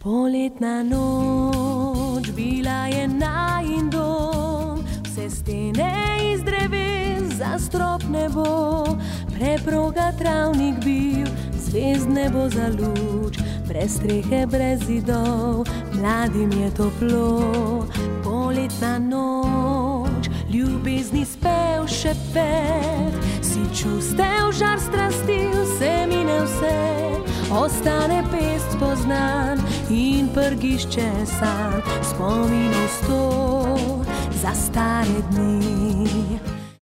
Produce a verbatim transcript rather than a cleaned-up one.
Poletna noč, bila je najin dom, vse stene iz dreves, za strop nebo, preproga travnik bil, zvezd nebo za luč, brez strehe, brez zidov, mladim je toplo. Poletna noč, ljubezni spev, šepet, si čustev, žar strasti, vse mine vse, ostane pest spoznan in prgišče san, spominov sto za stare dni.